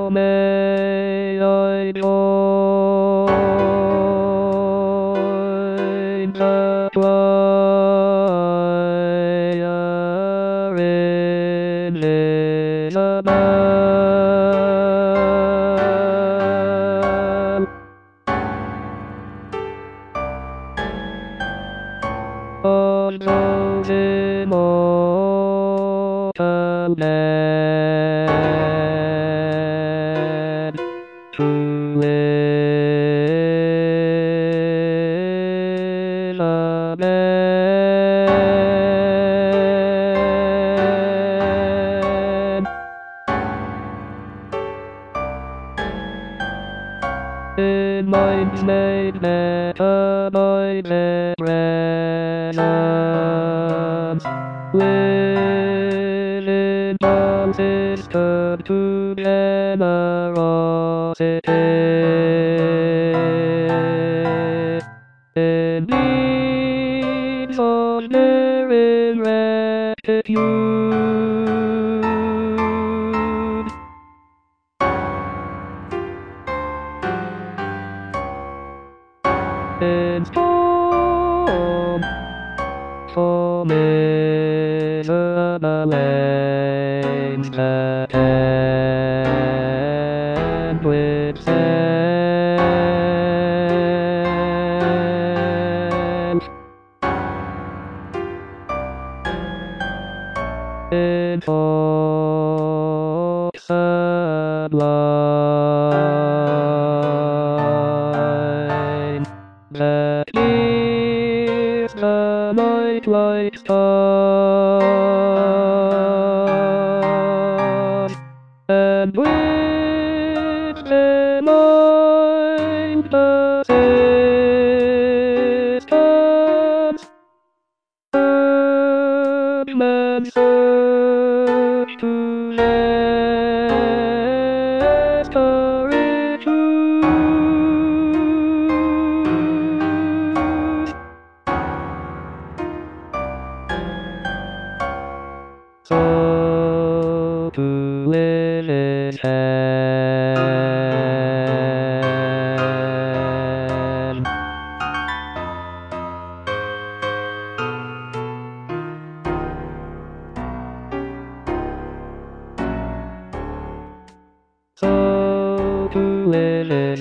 may I join the choir in Isabel. On those immortal land to Isabel. In minds made better by their presence, within consistent to generosity, in deeds honoring rectitude. In storm, formidable lanes that end with sense. In thought sublime that is the night light stars, and with them mind the systems, men search to restore truth. So to live is hand. So to live is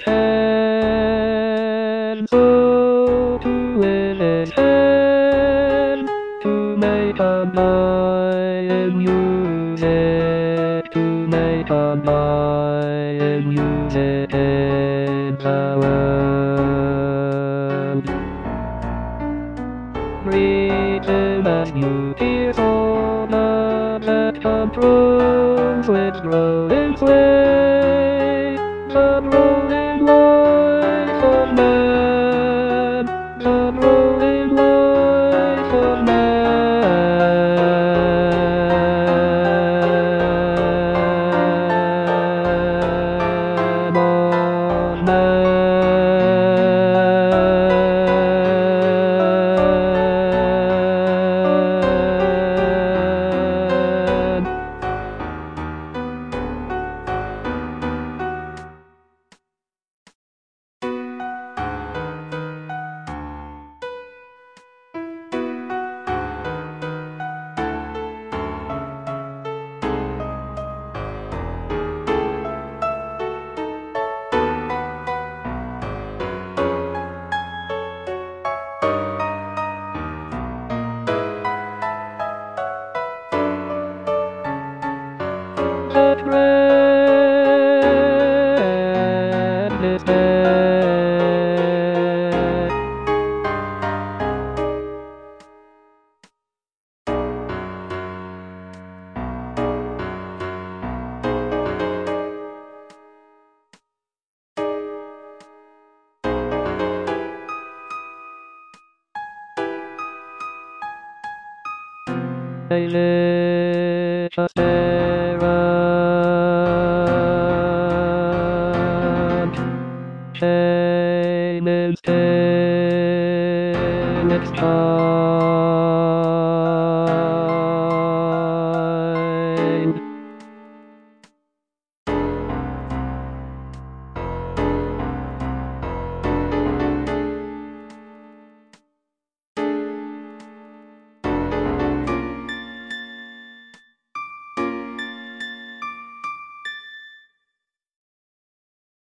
hand. So to live is hand. To make a mind music, to make a mind music in the world. Rhythm as you hear all that controls with growing sway, the rolling life of man, the rolling life of man on man. That red is dead. They lit us errand, shame and still its charm.